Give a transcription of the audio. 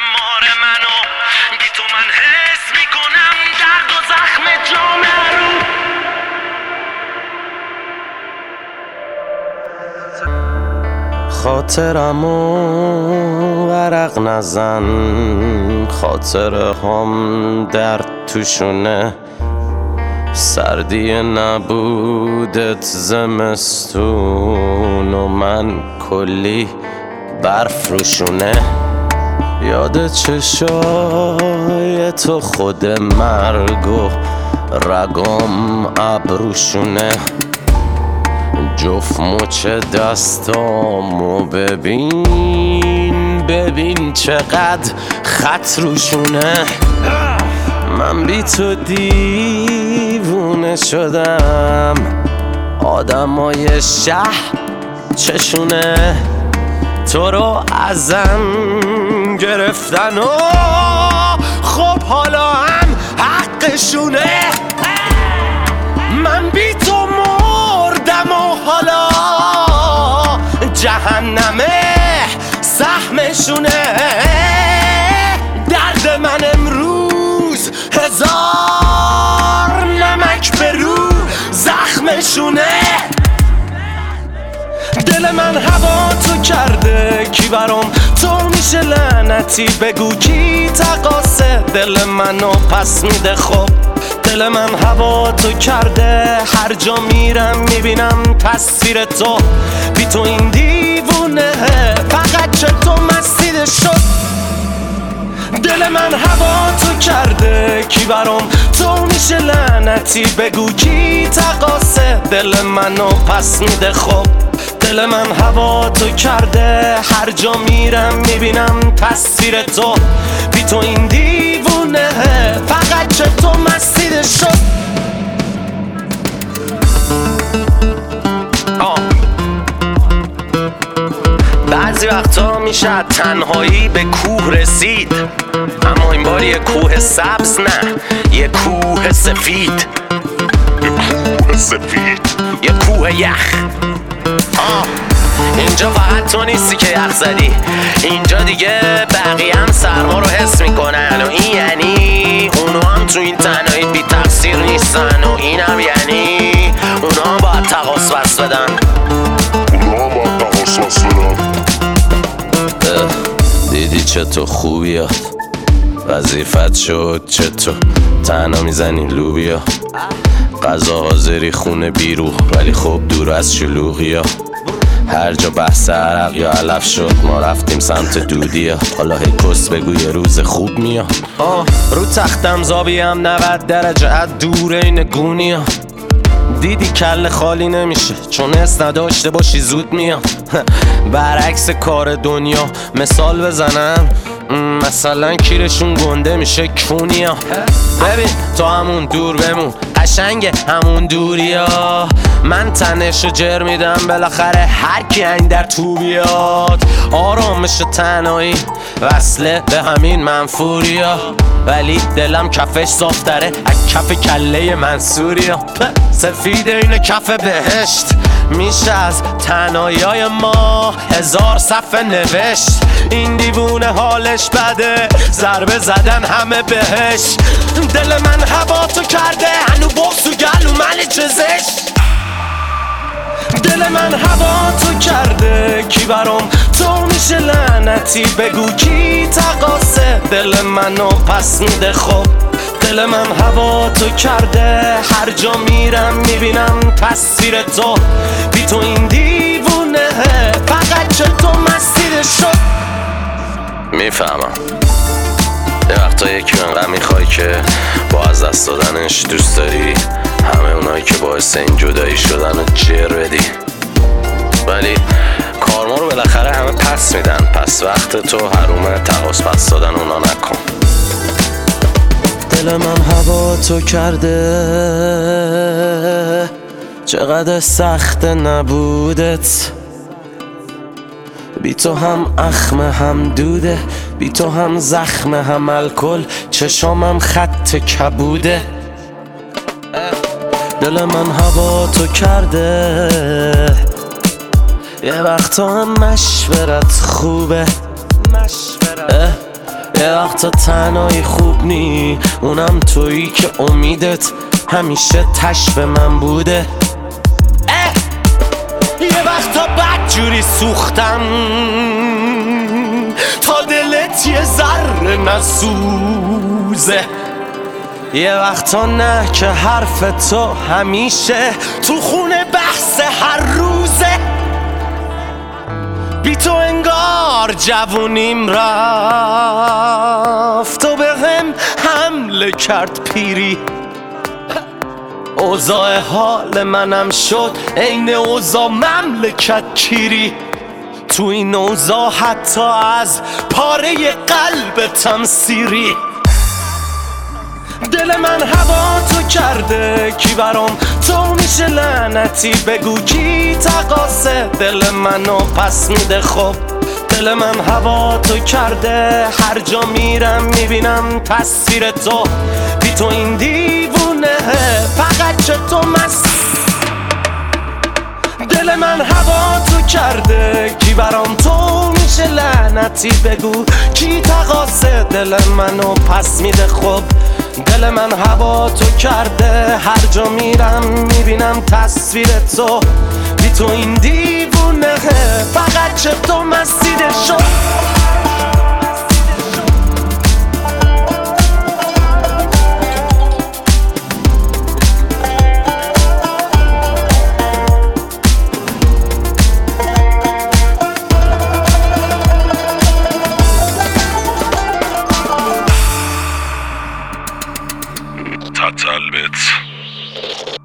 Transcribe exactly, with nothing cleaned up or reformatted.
مار منو بی تو من حس میکنم درد و زخم جامعه رو. خاطرمو ورق نزن، خاطره هم درد توشونه، سردی نبودت زمستون و من کلی برف روشونه. یاد چشای تو خود مرگ و رگام ابروشونه، جفت مچ دستامو ببین ببین چقدر خط روشونه. من بی تو دیوونه شدم، آدمای شهر چشونه تو رو ازم گرفتن و خب حالا هم حقشونه. من بی تو مردم و حالا جهنمه سهمشونه. درد من امروز هزار نمک به رو زخمشونه. دل من هوا تو کرده کی برام تو میشه لعنتی، بگو کی تقاسه دل منو پس میده. خب دل من هوا تو کرده، هر جا میرم میبینم تصویر تو، بی تو این دیوونه فقط چطور مسیده شد. دل من هوا تو کرده کی برام تو میشه لعنتی، بگو کی تقاسه دل منو پس میده. خب دل من هوا تو کرده، هر جا میرم میبینم تصویر تو، بی تو این دیوونه فقط چطور مسیده شد. بعضی وقتا میشه تنهایی به کوه رسید، اما این بار یه کوه سبز نه، یه کوه سفید. یه کوه سفید، یه کوه یخ. آه اینجا فقط تو نیستی که یخ زدی، اینجا دیگه بقیه هم سرما رو حس میکنن و این یعنی اونا هم تو این تنهایی بی تقصیر نیستن و این هم یعنی اونا هم باید تقاص بس بدن. اونا هم باید تقاص بس بدن. دیدی چطور خوبیات وظیفت شد، چطور تنها میزنی لوبیا، غذا حاضری خونه بیرو ولی خب دور از شلوغیا. هر جا بحث عرق یا علف شد ما رفتیم سمت دودیا، حالا هی کس بگو یه روز خوب میاد. آه رو تختم زابی هم نود درجه از دور این گونیا. دیدی کل خالی نمیشه چون حس نداشته باشی زود میام. برعکس کار دنیا مثال بزنم، مثلا کیرشون گنده میشه کونیا. ببین تو همون دور بمون قشنگ همون دوریا، من تنشو جر میدم بالاخره هر کی این در تو بیاد. آرامش تنهایی وصله به همین منفوریا، ولی دلم کفش صافتره از کف کله منصوریا. سفید اینه کف بهشت، میشه از تنهایی‌های ما هزار صفحه نوشت. این دیوونه حالش بده ضربه زدن همه بهش. دل من هوا تو کرده هنو بغض و گلو من چزش. دل من هوا تو کرده کی برام تو میشه لعنتی، بگو کی تقاسه دل منو پس میده. خب دل من هوا تو کرده، هر جا میرم میبینم تصویر تو، بی تو این دیوونه فقط چطور مسیده شد. میفهمم یه وقتا یکی انقدر میخوای که با از دست دادنش دوست داری همه اونایی که باعث این جدایی شدن رو جر بدی، ولی کارما رو بالاخره همه پس میدن، پس وقت تو حرومه تقاص پس دادن اونا نکن. دل من هوا تو کرده چقدر سخت نبودت، بی تو هم اخم هم دوده، بی تو هم زخم هم الکل، چشامم خط کبوده. دل من هوا تو کرده یه وقتا هم مشورت خوبه، یه وقتا تنهایی خوب نی، اونم تویی که امیدت همیشه تش به من بوده. اه یه وقتا بدجوری سوختم تا دلت یه ذره نسوزه. یه وقتا نه که حرف تو همیشه تو خونه بحث هر روزه. بی تو انگار جوونیم رفت و به هم حمله کرد پیری. اوضاع حال منم شد عین اوضاع مملکت کیری. تو این اوضاع حتی از پاره قلبتم سیری. دل من هوا تو کرده کی برام تو میشه لعنتی، بگو کی تقاصه دل منو پس میده. خب دل من هوا تو کرده، هر جا میرم میبینم تصویر تو. بی تو این دیوونه فقط چه تو مست. دل من هوا تو کرده کی برام تو میشه لعنتی، بگو کی تقاصه دل منو پس میده. خب دل من هوا تو کرده، هر جا میرم میبینم تصویر تو. بی تو این دیوونه فقط چه تو مسیده شد. تتلبت